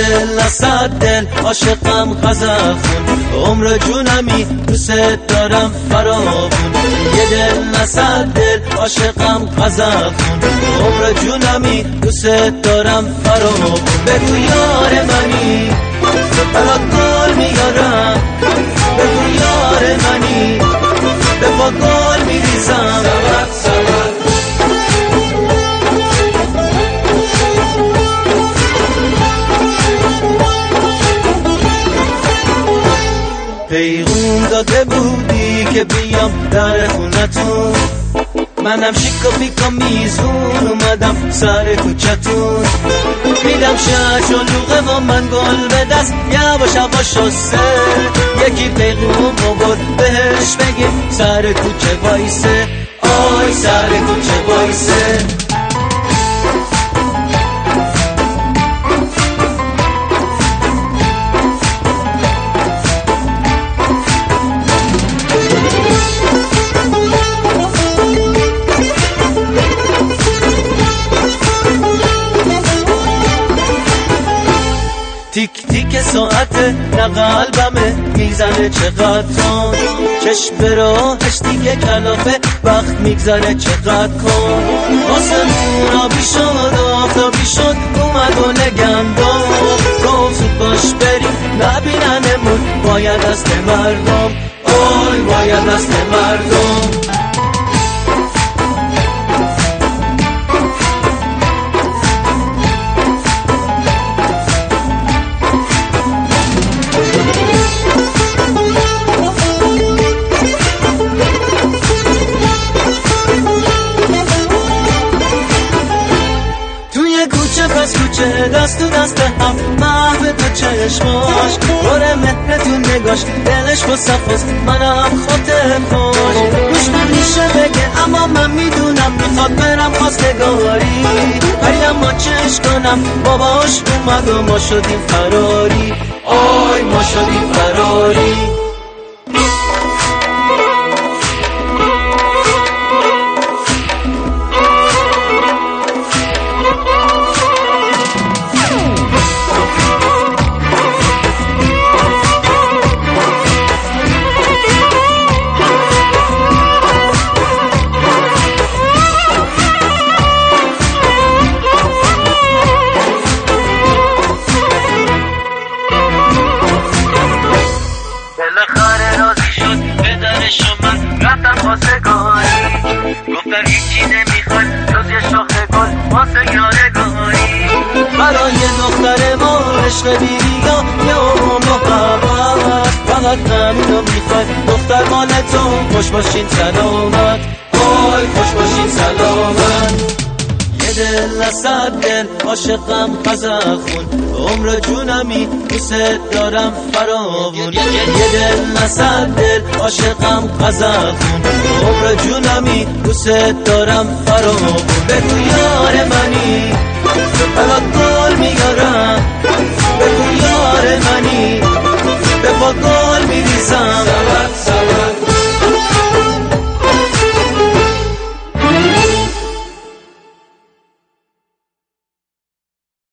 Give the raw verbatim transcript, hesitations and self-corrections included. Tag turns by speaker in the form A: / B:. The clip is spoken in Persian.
A: دل صد دل عاشقم قزخون، عمر جونمی دوست دارم فراوون. یه دل صد دل عاشقم قزخون، عمر جونمی دوست دارم فراوون. بگو یار منی برات گل میارم، بگو یار منی به پا گل میریزم. سبت سبت پیغون داده بودی که بیام در خونتون، منم شیک و پیک و میزون اومدم سر کوچتون. میدم شش و لوغه و من گل به دست یواش یواش شسته. یکی پیغون برد بهش بگیم سر کوچه وایسه، آی سر کوچه وایسه. تیک تیک ساعت نه قلبمه میزنه چقدر تون، چشم به راهش دیگه کلافه وقت میگذره چقدر کن. آسمون آبی شد آفتابی شد اومد و نگندم، گفت زود باش بریم نبیننمون باید دست مردم، آی باید دست مردم. پس کوچه دست تو دست هم محو تو چشماش، باره مهر تو نگاش دلش با صفاست منم خاطر خوش. روش نمیشه بگه اما من میدونم میخواد برم خواستگاری، ولی اما چش کنم باباش اومد و ما شدیم فراری، آی ما شدیم فراری.
B: گفتن هیچی نمیخواد جز یه شاخه گل واسه یادگاری.
A: برای دختر ما عشق بیریا یا محبت، فقط همینو میخواد دختر مال تو. خوش باشین سلامت، آی خوش باشین سلامت. یه دل صد دل عاشقم قزخون، عمر جونمی دوست دارم فراوون. یه دل صد دل عاشقم قزخون، عمر جونمی دوست دارم فراوون. بگو یار منی برات گل میارم، بگو یار منی به پا گل میریزم.